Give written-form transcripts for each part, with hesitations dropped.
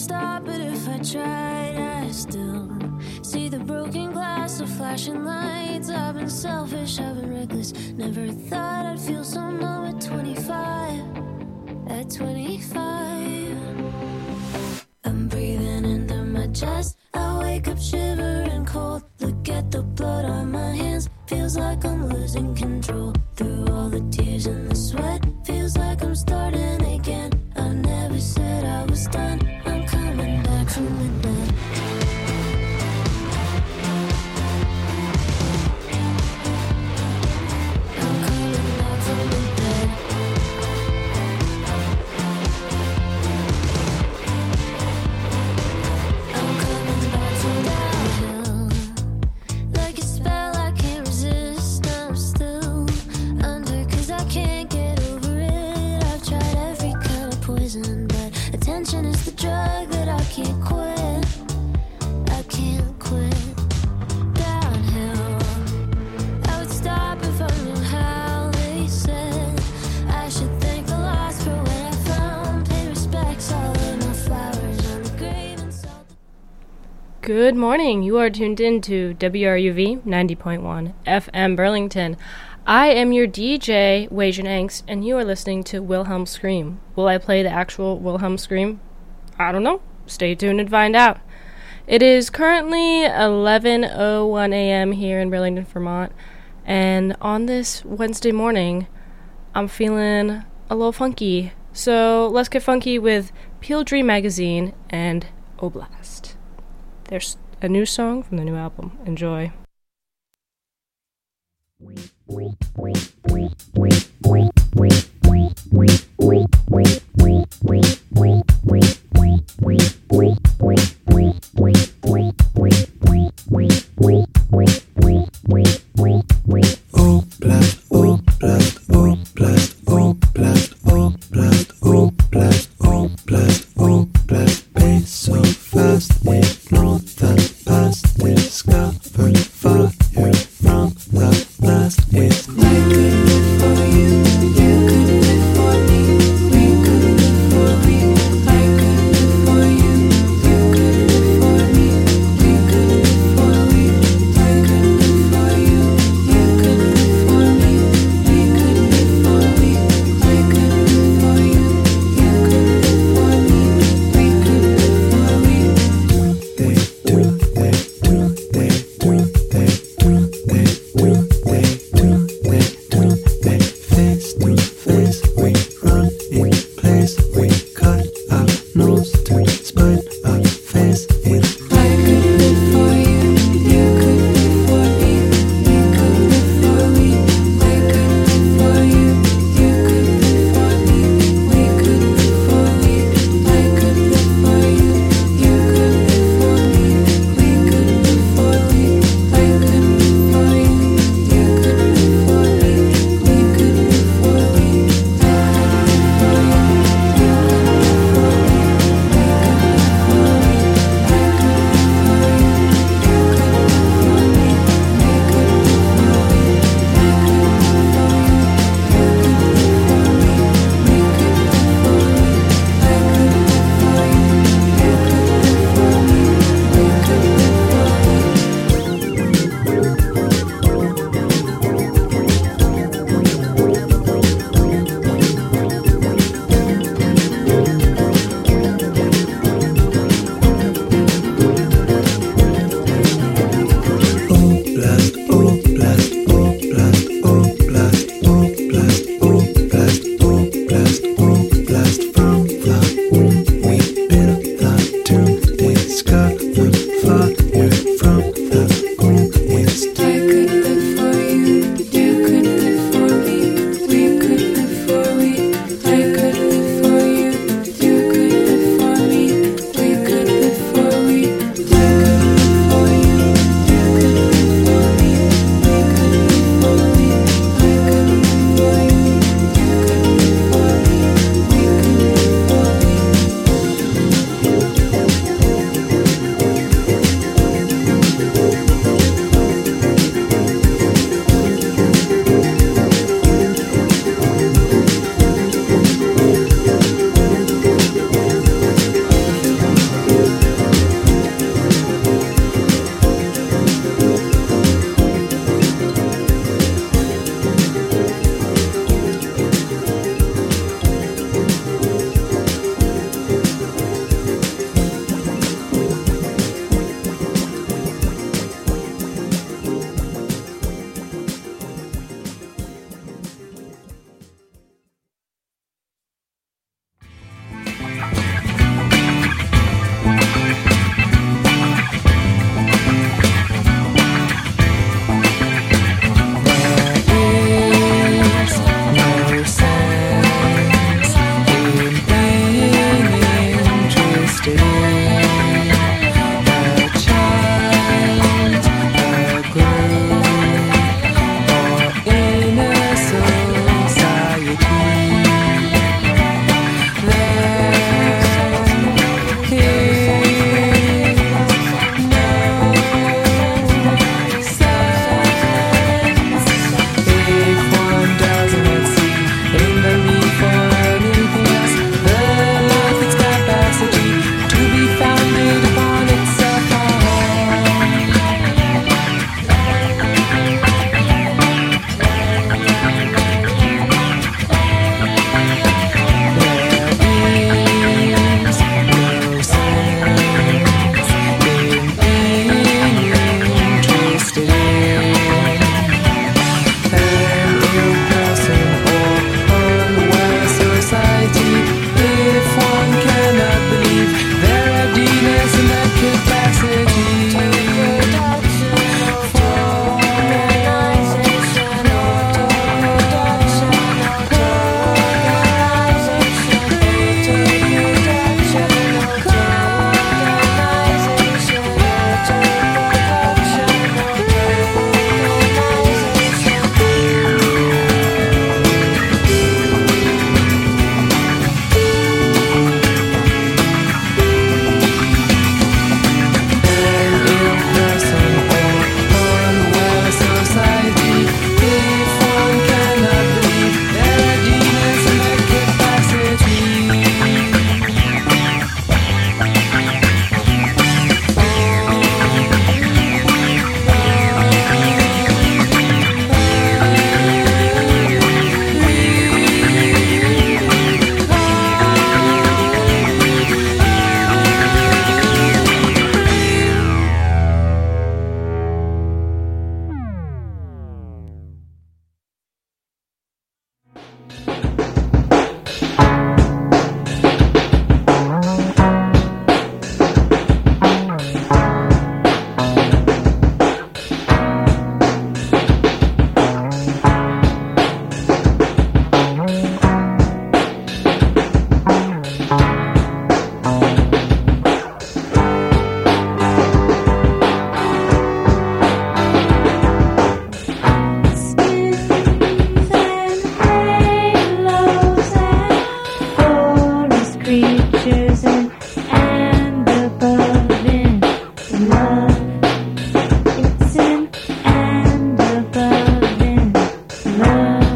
stop, but if I tried, I still see the broken glass, the flashing lights. I've been selfish, I've been reckless. Never thought I'd feel so numb at 25. At 25, I'm breathing into my chest. I wake up shivering cold. Look at the blood on my hands. Feels like I'm losing control. Through all the tears and the sweat, feels like I'm starting again. I never said I was done. I'm coming back from the dead. I'm coming back from the dead. I'm coming back from the hell. Like a spell I can't resist. I'm still under, 'cause I can't get over it. I've tried every kind of poison, but attention is the drug that I can't quit. I can't quit. Downhill, I would stop if I knew how. They said I should thank the lost for what I found. Pay respects, all of my flowers on the grave and salt. Good morning. You are tuned in to WRUV 90.1 FM Burlington. I am your DJ, Wajan Angst, and you are listening to Wilhelm Scream. Will I play the actual Wilhelm Scream? I don't know. Stay tuned and find out. It is currently 11:01 a.m. here in Burlington, Vermont, and on this Wednesday morning, I'm feeling a little funky. So let's get funky with Peel Dream Magazine and Oblast. There's a new song from the new album. Enjoy. Pay so fast, ignore the past, discover fire from the past. It's I could live for you, you could live for me. pictures and above in love. It's in and above in love.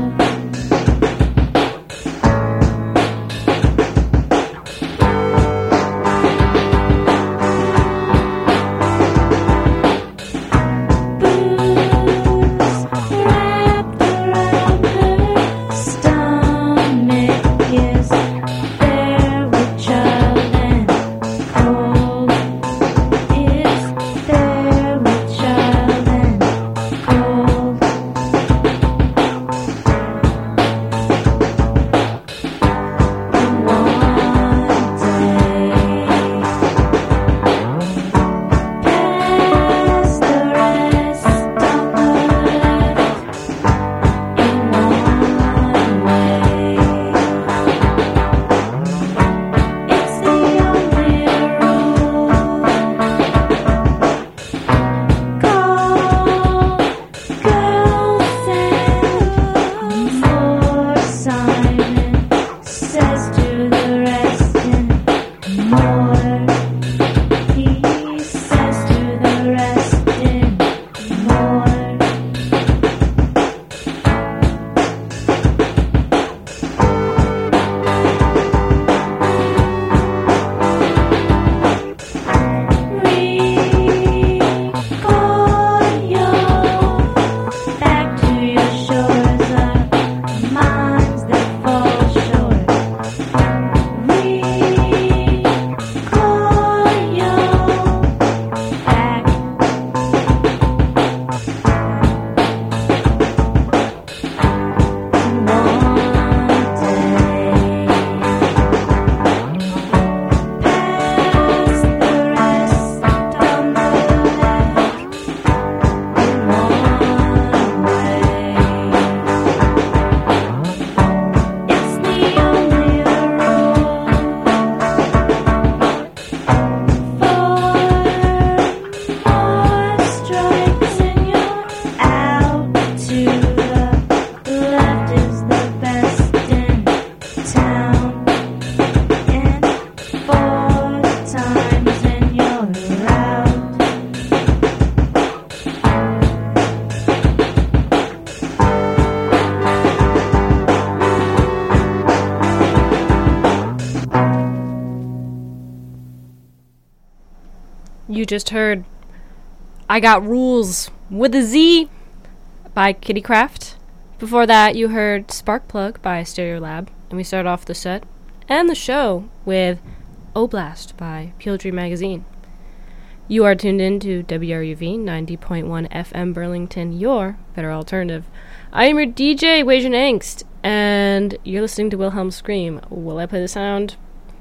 You just heard I Got Rules with a Z by Kitty Craft. Before that, you heard Sparkplug by Stereolab. And we started off the set and the show with Oblast by Pure Dream Magazine. You are tuned in to WRUV 90.1 FM Burlington, your better alternative. I am your DJ, Wasian Angst, and you're listening to Wilhelm Scream. Will I play the sound?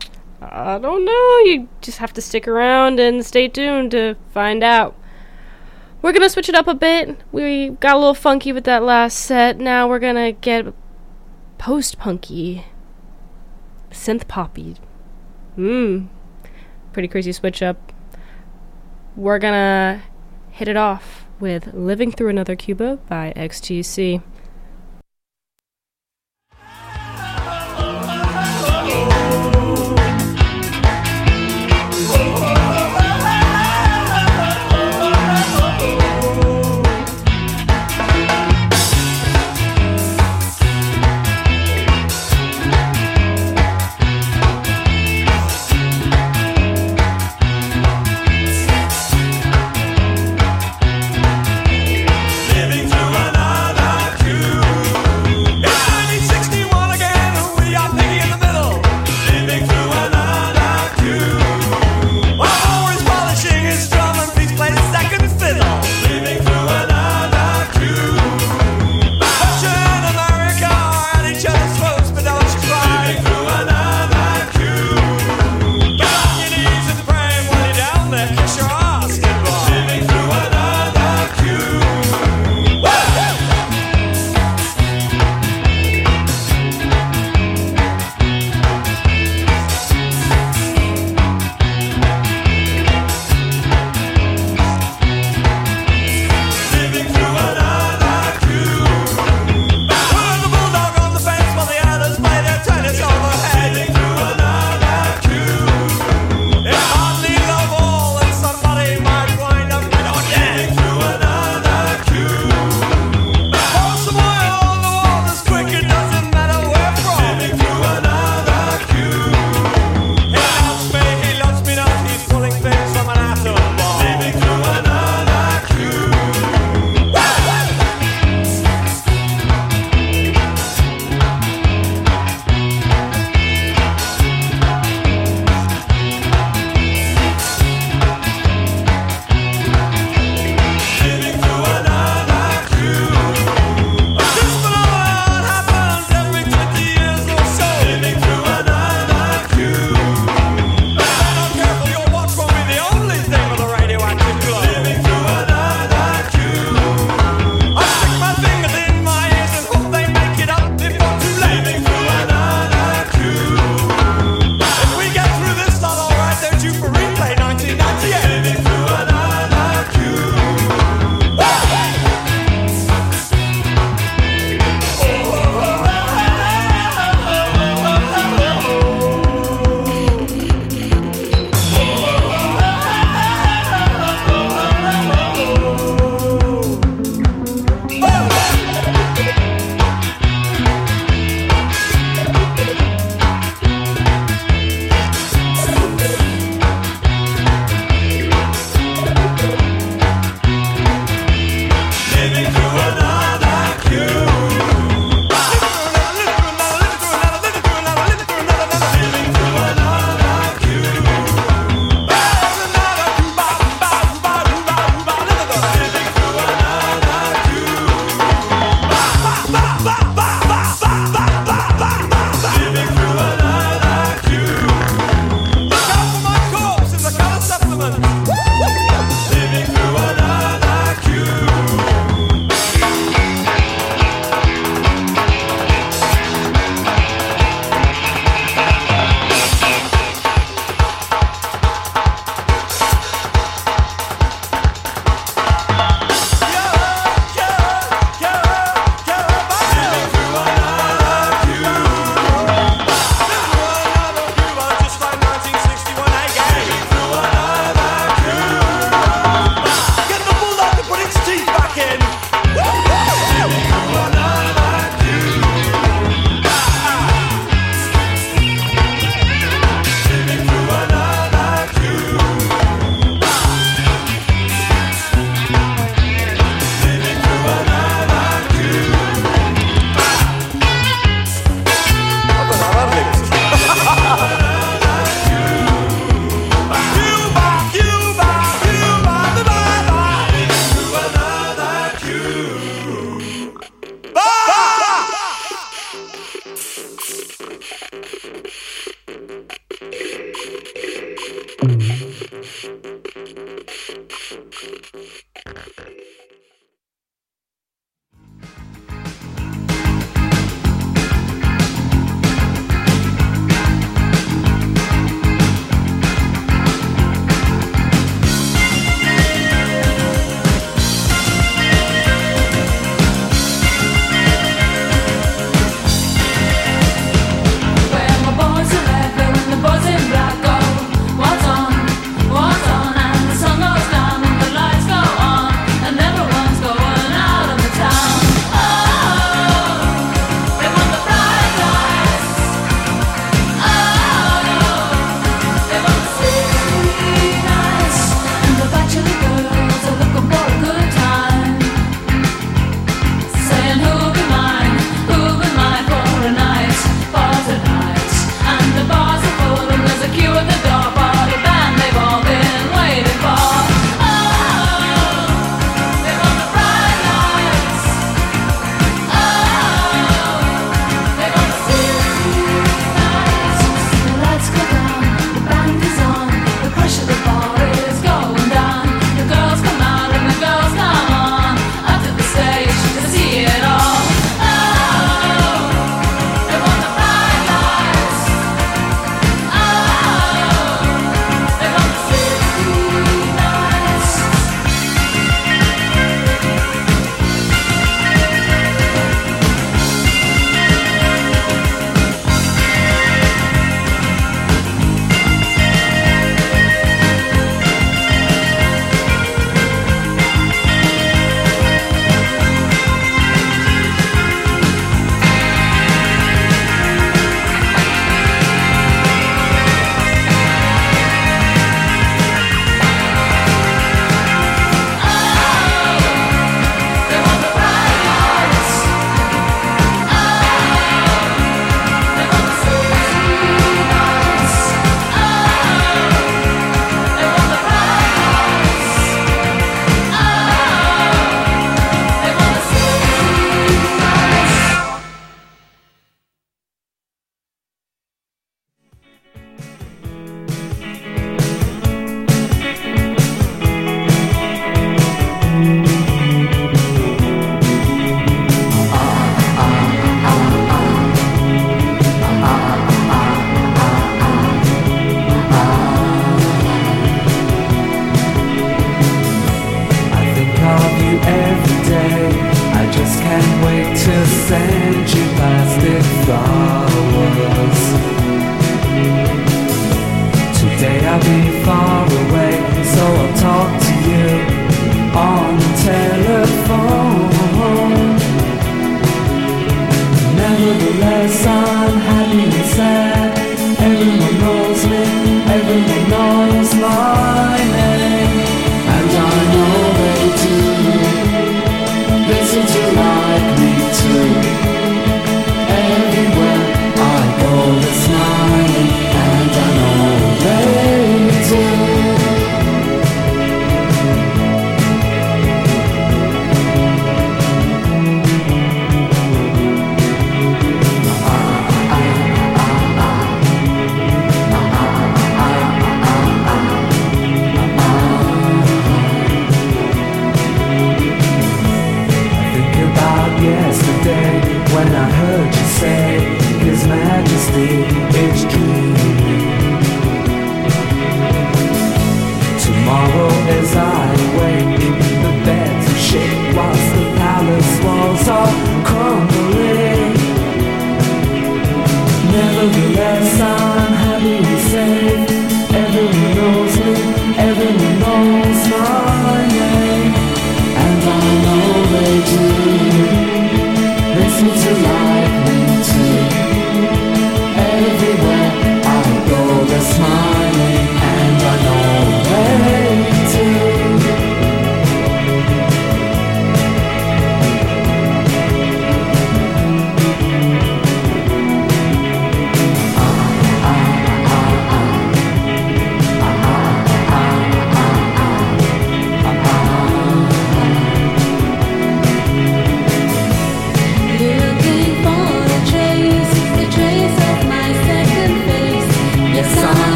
I don't know. You just have to stick around and stay tuned to find out. We're going to switch it up a bit. We got a little funky with that last set. Now we're going to get post-punky, synth-poppy. Pretty crazy switch up. We're going to hit it off with Living Through Another Cuba by XTC. Living through another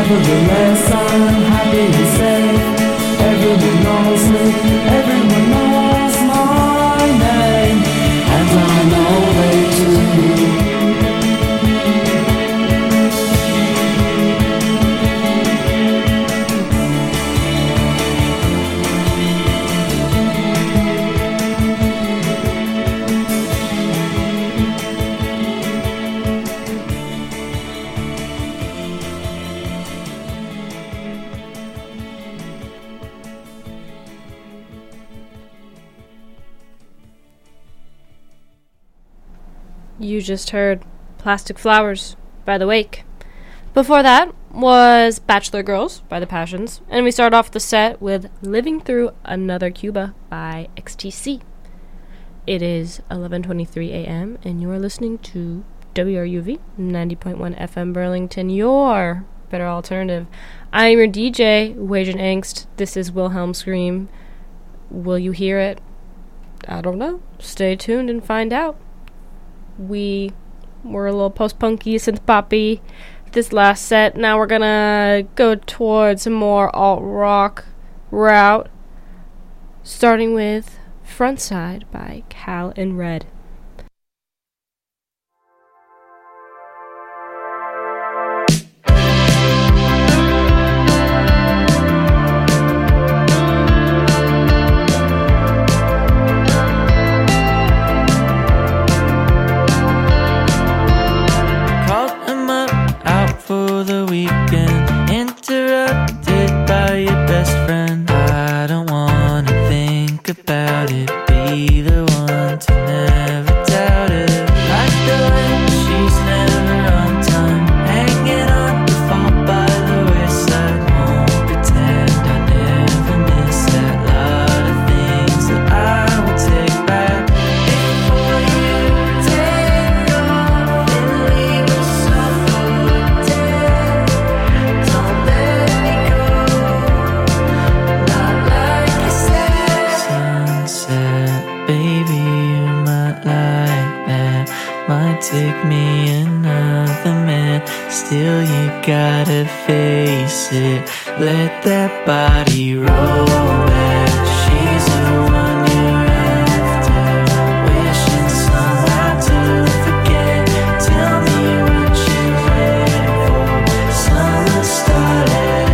Nevertheless, I'm happy and safe. Everyone knows me, everyone knows my name, and I know they do. You just heard Plastic Flowers by The Wake. Before that was Bachelor Girls by The Passions, and we start off the set with Living Through Another Cuba by XTC. It is 11:23 a.m. and you are listening to WRUV 90.1 FM Burlington, your better alternative. I am your DJ, Wage and Angst. This is Wilhelm Scream. Will you hear it? I don't know. Stay tuned and find out. We were a little post-punky, synth-poppy this last set. Now we're gonna go towards a more alt-rock route, starting with Frontside by Cal and Red. About it, be the one to never doubt it. Like the way she's never on time, hanging on to fall by the wayside. Won't pretend I never miss that. Lot of things that I will take back. Before you take off and leave us all for dead, don't let me go, not like you said. Baby, you might like that. Might take me another man. Still, you gotta face it. Let that body roll back. She's the one you're after. Wishing somehow to forget. Tell me what you're waiting for. Summer started.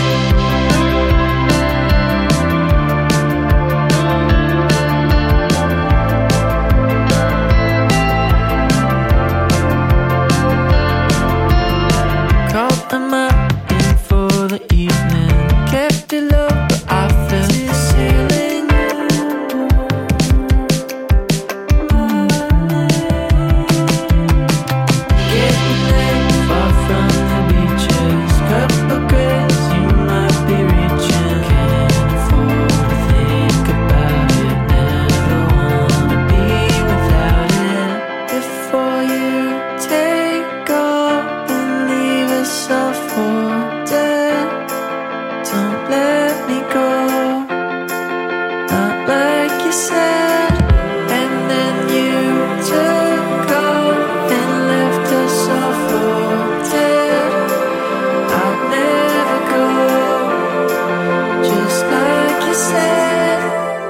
I'm up in for the evening. Kept it low, but I felt the ceiling. Getting there, far from the beaches. Cup of grace, you might be reaching. Can't afford to think about it. Never wanna be without it. Before you take off and leave us all for dead, don't let me go, not like you said. And then you took off and left us all for dead. I'll never go, just like you said.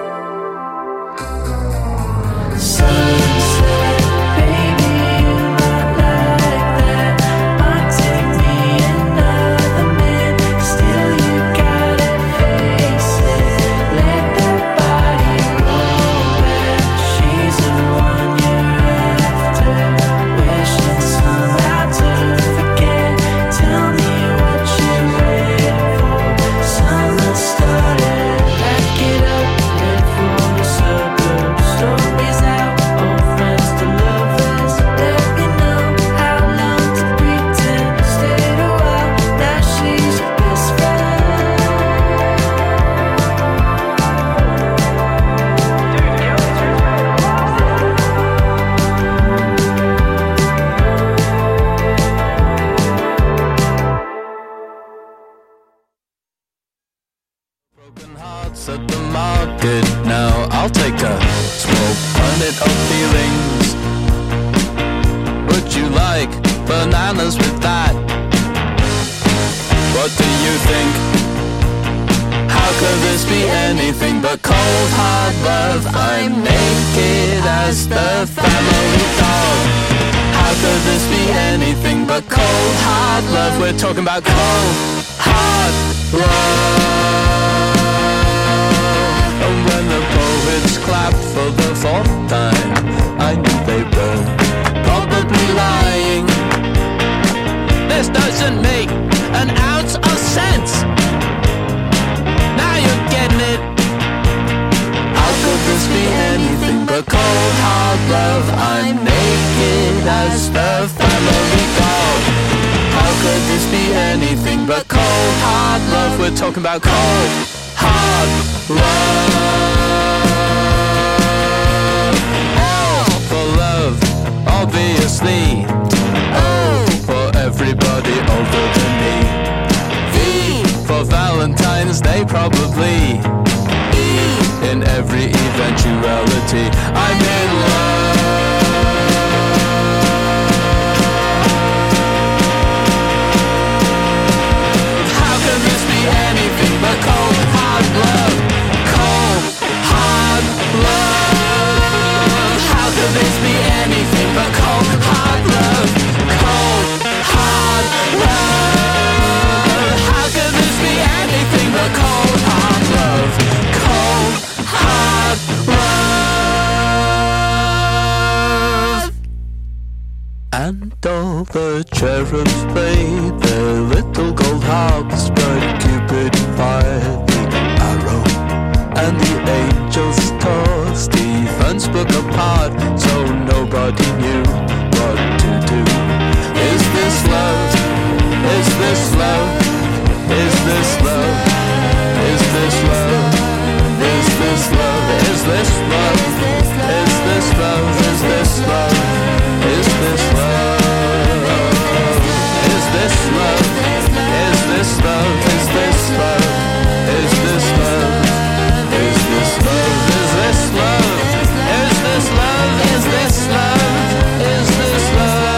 Sunset, baby, you might like that. Might take me another man. Still, you gotta face it. Let that body roll back. She's the one you're after. Wishing somehow to forget. Tell me what you're waiting for. Summer started. Pack it up, head for the suburbs. Stories out, old friends to lovers. Let me know how long to pretend. Stayed a while, now she's your best friend. Broken hearts at the market now. I'll take a small punnet of feelings. Would you like bananas with that? What do you think? How could this be anything but cold hard love? I'm naked as the family dog. How could this be anything but cold hard love? We're talking about cold hard love. And when the poets clapped for the fourth time, I knew they were probably lying. This doesn't make an ounce of sense. Now you're getting it. How could this be anything but cold hard love? I'm naked as the family dog. How could this be anything but cold hard love? We're talking about cold hard love. Oh, for love, obviously. Oh, for everybody older than me. V, for Valentine's Day probably. E, in every eventuality, I'm in love. How can this be anything but cold hard love? Cold hard love. How could this be anything but cold hard love? Cold hard love. How could this be anything but cold hard love? Cold hard love. And all the cherubs played their little gold harps, but Cupid fired the arrow, and the angels tore Stephen's book apart, so nobody knew what to do. Is this love? Is this love? Is this love? Is this love? Is this love? Is this love? Is this love? Is this love? Is this love? Is this love? Is this love? Is this love? Is this love? Is this love? Is this love? Is this love? Is this love? Is this love?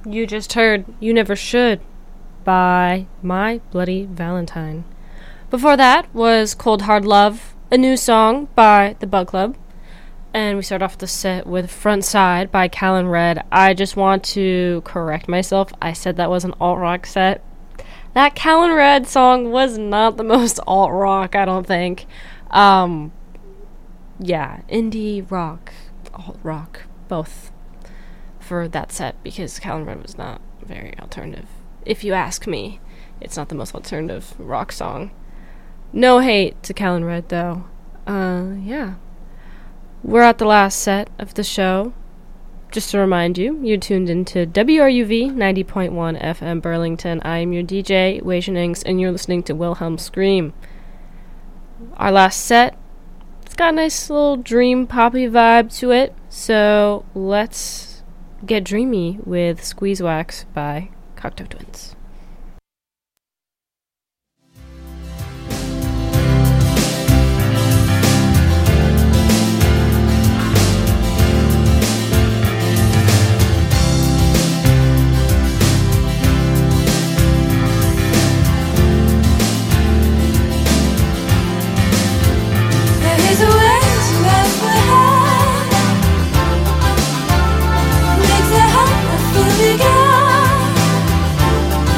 You just heard You Never Should by My Bloody Valentine. Before that was Cold Hard Love, a new song by the Bug Club. And we start off the set with Front Side by Callan Red. I just want to correct myself. I said that was an alt-rock set. That Callan Red song was not the most alt-rock, I don't think. Yeah, indie rock, alt-rock, both for that set, because Callan Red was not very alternative. If you ask me, it's not the most alternative rock song. No hate to Callan Red, though. Yeah. We're at the last set of the show. Just to remind you, you're tuned into WRUV 90.1 FM Burlington. I am your DJ, Wei Shenangs, and you're listening to Wilhelm Scream. Our last set, it's got a nice little dream poppy vibe to it, so let's get dreamy with Squeeze Wax by Cocteau Twins. There is a way to ask for help. Makes it hard to feel again.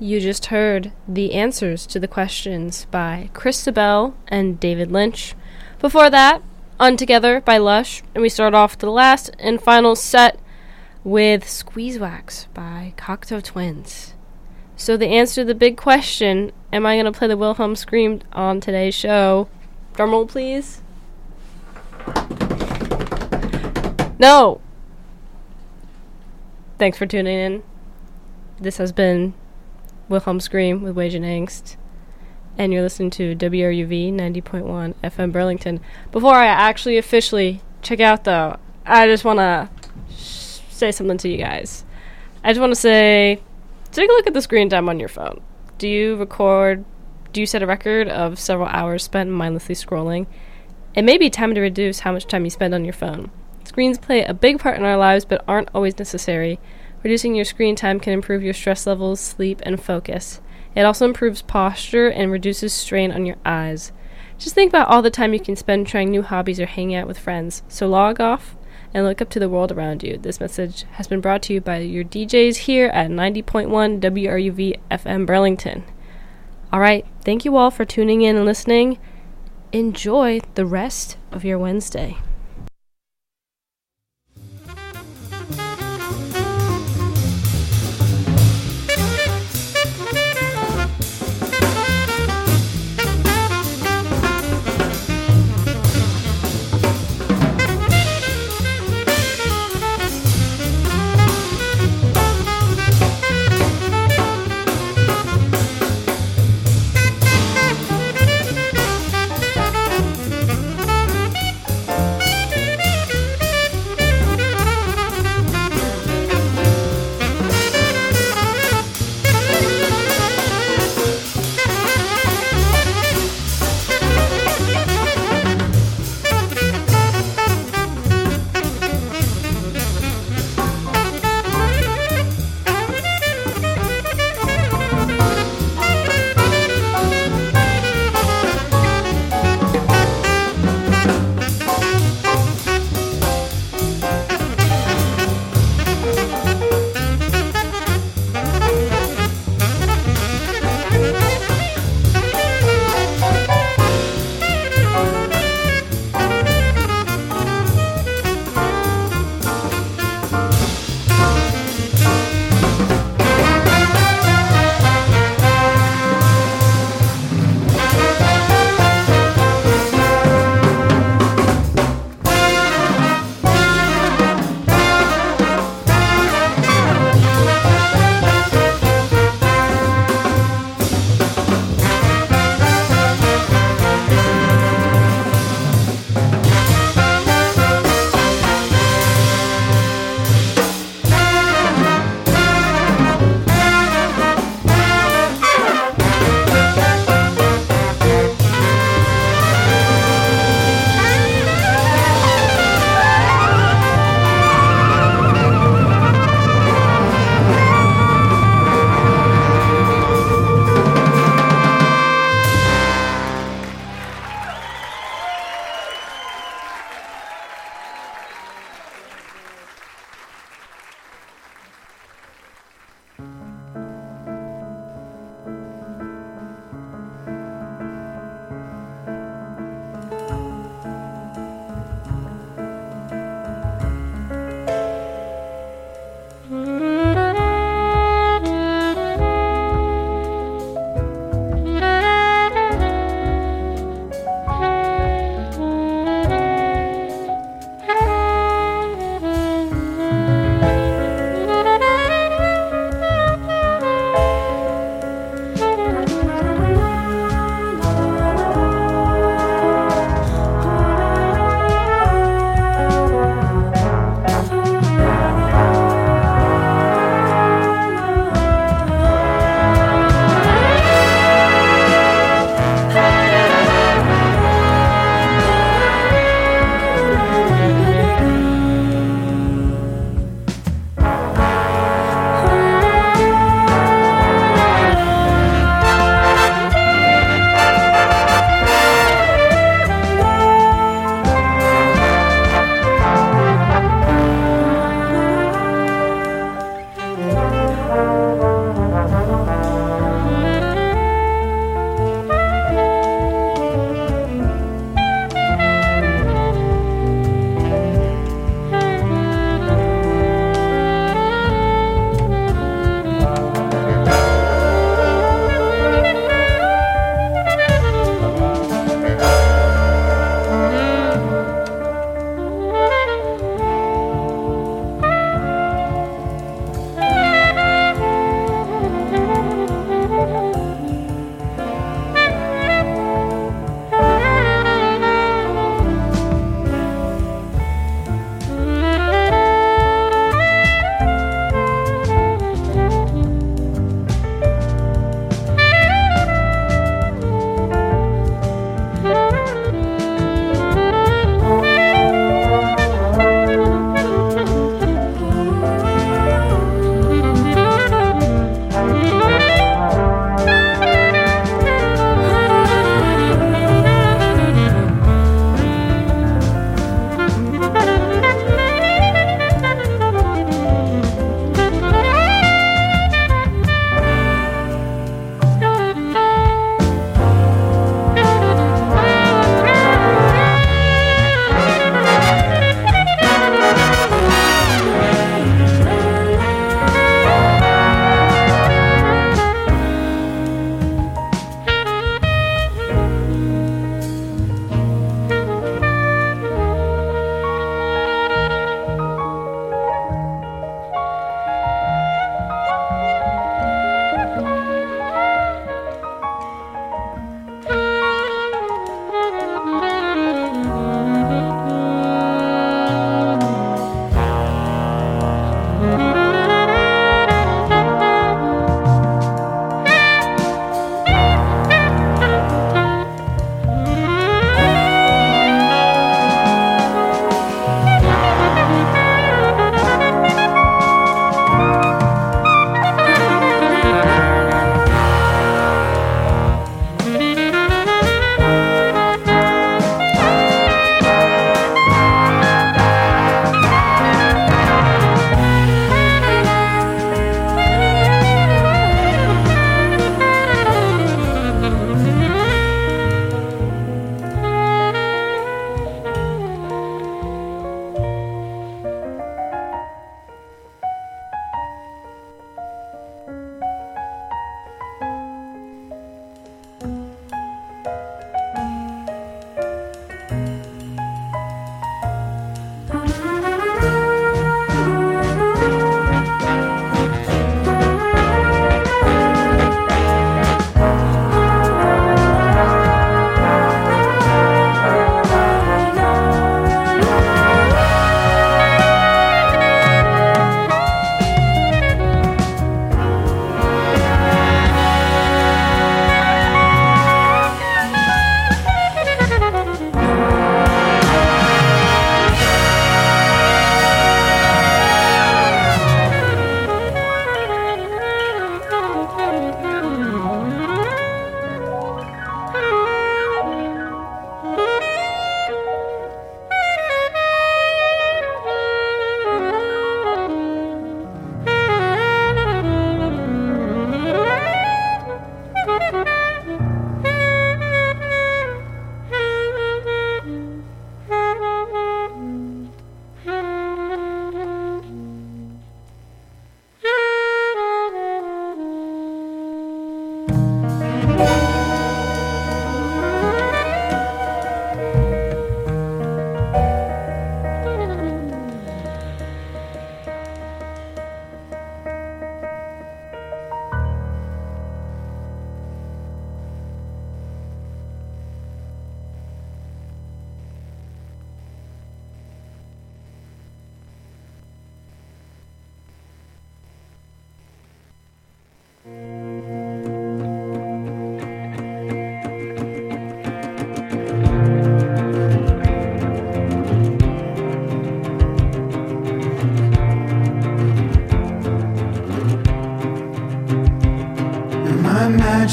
You just heard the answers to the questions by Christabel and David Lynch. Before that, Untogether by Lush. And we start off the last and final set with Squeeze Wax by Cocteau Twins. So the answer to the big question, am I going to play the Wilhelm Scream on today's show? Drumroll, please. No! Thanks for tuning in. This has been Wilhelm Scream with Wage and Angst. And you're listening to WRUV 90.1 FM Burlington. Before I actually officially check out, though, I just want to say something to you guys. I just want to say, take a look at the screen time on your phone. Do you set a record of several hours spent mindlessly scrolling? It may be time to reduce how much time you spend on your phone. Screens play a big part in our lives, but aren't always necessary. Reducing your screen time can improve your stress levels, sleep, and focus. It also improves posture and reduces strain on your eyes. Just think about all the time you can spend trying new hobbies or hanging out with friends. So log off and look up to the world around you. This message has been brought to you by your DJs here at 90.1 WRUV FM Burlington. Alright, thank you all for tuning in and listening. Enjoy the rest of your Wednesday.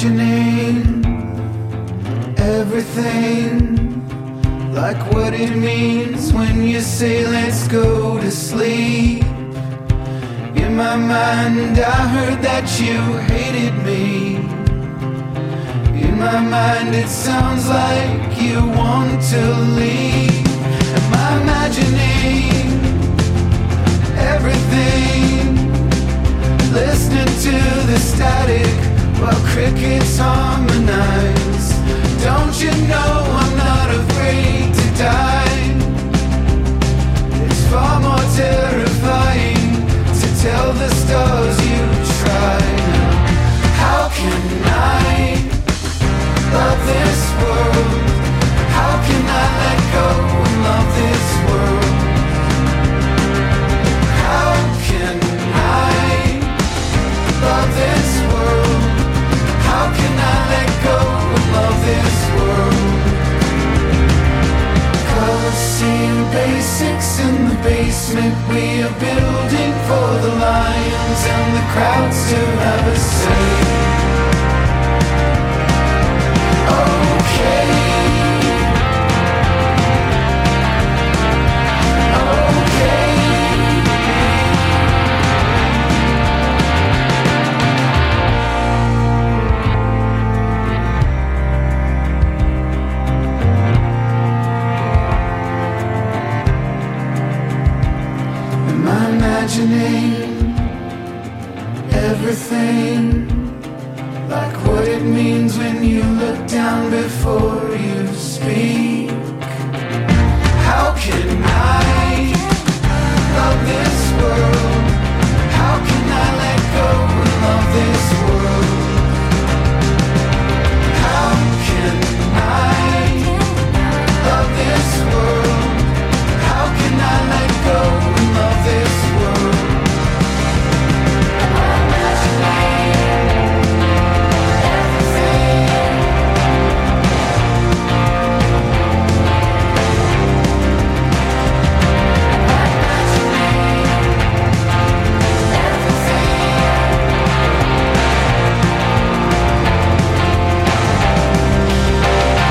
imagining everything, like what it means when you say let's go to sleep. In my mind I heard that you hated me. In my mind it sounds like you want to leave. Am I imagining everything, listening to the static while crickets harmonize? Don't you know I'm not afraid to die? It's far more terrifying to tell the stars you tried. How can I love this world? How can I let go and love this world? How can I love this world? How can I let go and love this world? Cause seeing basics in the basement, we are building for the lions and the crowds to have a say.